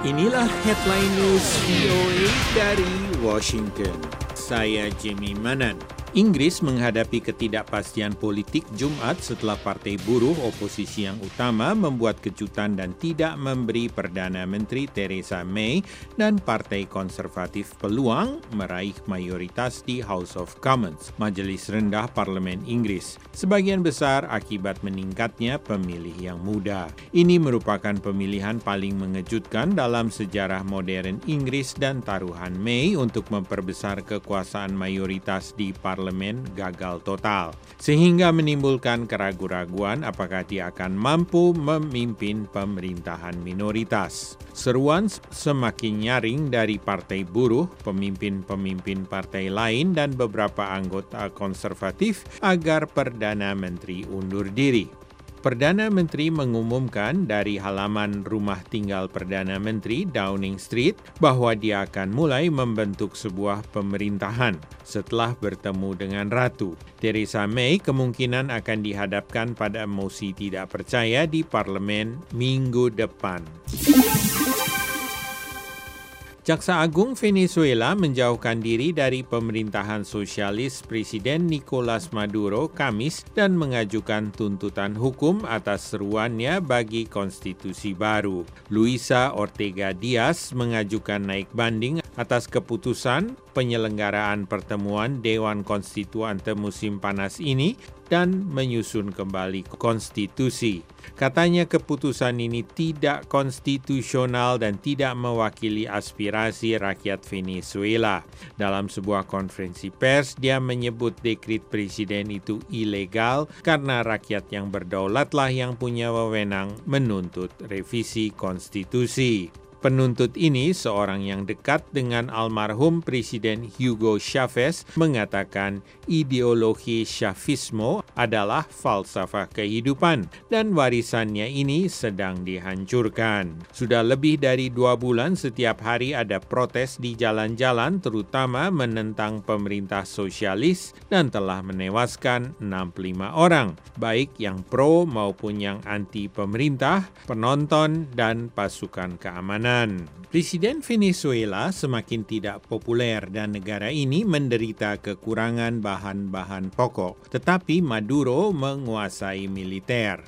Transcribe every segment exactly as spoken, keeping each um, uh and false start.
Inilah headline news V O A dari Washington. Saya Jimmy Manan. Inggris menghadapi ketidakpastian politik Jumat setelah Partai Buruh oposisi yang utama membuat kejutan dan tidak memberi Perdana Menteri Theresa May dan Partai Konservatif peluang meraih mayoritas di House of Commons, majelis rendah Parlemen Inggris, sebagian besar akibat meningkatnya pemilih yang muda. Ini merupakan pemilihan paling mengejutkan dalam sejarah modern Inggris dan taruhan May untuk memperbesar kekuasaan mayoritas di Parlemen Parlemen gagal total, sehingga menimbulkan keraguan-raguan apakah dia akan mampu memimpin pemerintahan minoritas. Seruan semakin nyaring dari Partai Buruh, pemimpin-pemimpin partai lain, dan beberapa anggota konservatif agar Perdana Menteri undur diri. Perdana Menteri mengumumkan dari halaman rumah tinggal Perdana Menteri Downing Street bahwa dia akan mulai membentuk sebuah pemerintahan setelah bertemu dengan Ratu. Theresa May kemungkinan akan dihadapkan pada mosi tidak percaya di parlemen minggu depan. Jaksa Agung Venezuela menjauhkan diri dari pemerintahan sosialis Presiden Nicolas Maduro Kamis dan mengajukan tuntutan hukum atas seruannya bagi konstitusi baru. Luisa Ortega Diaz mengajukan naik banding atas keputusan penyelenggaraan pertemuan Dewan Konstituante musim panas ini dan menyusun kembali konstitusi. Katanya keputusan ini tidak konstitusional dan tidak mewakili aspirasi rakyat Venezuela. Dalam sebuah konferensi pers, dia menyebut dekret presiden itu ilegal karena rakyat yang berdaulatlah yang punya wewenang menuntut revisi konstitusi. Penuntut ini, seorang yang dekat dengan almarhum Presiden Hugo Chavez, mengatakan ideologi Chavismo adalah falsafah kehidupan dan warisannya ini sedang dihancurkan. Sudah lebih dari dua bulan setiap hari ada protes di jalan-jalan, terutama menentang pemerintah sosialis, dan telah menewaskan enam puluh lima orang, baik yang pro maupun yang anti pemerintah, penonton, dan pasukan keamanan. Presiden Venezuela semakin tidak populer dan negara ini menderita kekurangan bahan-bahan pokok, tetapi Maduro menguasai militer.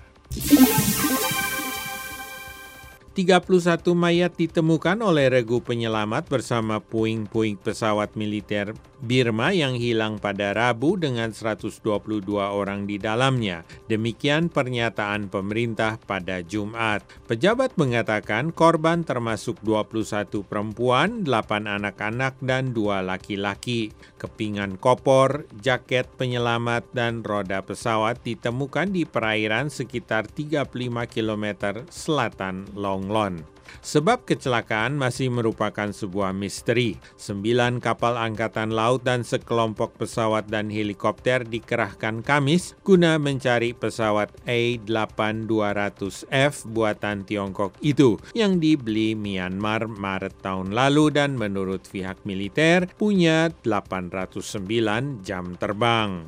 tiga puluh satu mayat ditemukan oleh regu penyelamat bersama puing-puing pesawat militer Birma yang hilang pada Rabu dengan seratus dua puluh dua orang di dalamnya. Demikian pernyataan pemerintah pada Jumat. Pejabat mengatakan korban termasuk dua puluh satu perempuan, delapan anak-anak, dan dua laki-laki. Kepingan kopor, jaket penyelamat, dan roda pesawat ditemukan di perairan sekitar tiga puluh lima kilometer selatan Longlon. Sebab kecelakaan masih merupakan sebuah misteri. Sembilan kapal angkatan laut dan sekelompok pesawat dan helikopter dikerahkan Kamis guna mencari pesawat A delapan dua ratus F buatan Tiongkok itu yang dibeli Myanmar Maret tahun lalu dan menurut pihak militer punya delapan ratus sembilan jam terbang.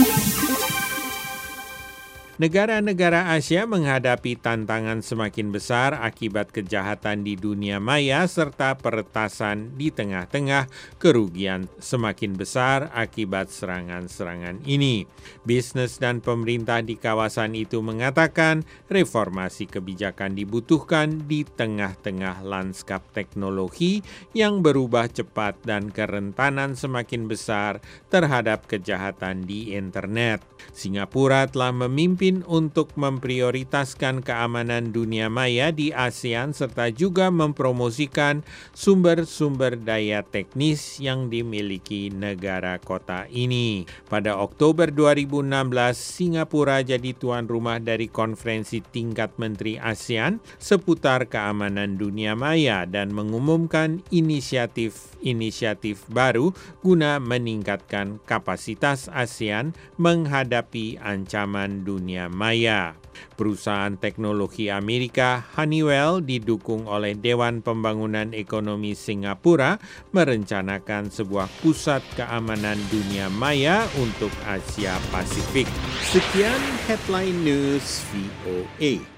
Negara-negara Asia menghadapi tantangan semakin besar akibat kejahatan di dunia maya serta peretasan di tengah-tengah kerugian semakin besar akibat serangan-serangan ini. Bisnis dan pemerintah di kawasan itu mengatakan reformasi kebijakan dibutuhkan di tengah-tengah lanskap teknologi yang berubah cepat dan kerentanan semakin besar terhadap kejahatan di internet. Singapura telah memimpin untuk memprioritaskan keamanan dunia maya di ASEAN serta juga mempromosikan sumber-sumber daya teknis yang dimiliki negara kota ini. Pada Oktober dua ribu enam belas, Singapura jadi tuan rumah dari konferensi tingkat menteri ASEAN seputar keamanan dunia maya dan mengumumkan inisiatif-inisiatif baru guna meningkatkan kapasitas ASEAN menghadapi ancaman dunia maya. Perusahaan teknologi Amerika Honeywell didukung oleh Dewan Pembangunan Ekonomi Singapura merencanakan sebuah pusat keamanan dunia maya untuk Asia Pasifik. Sekian headline news V O A.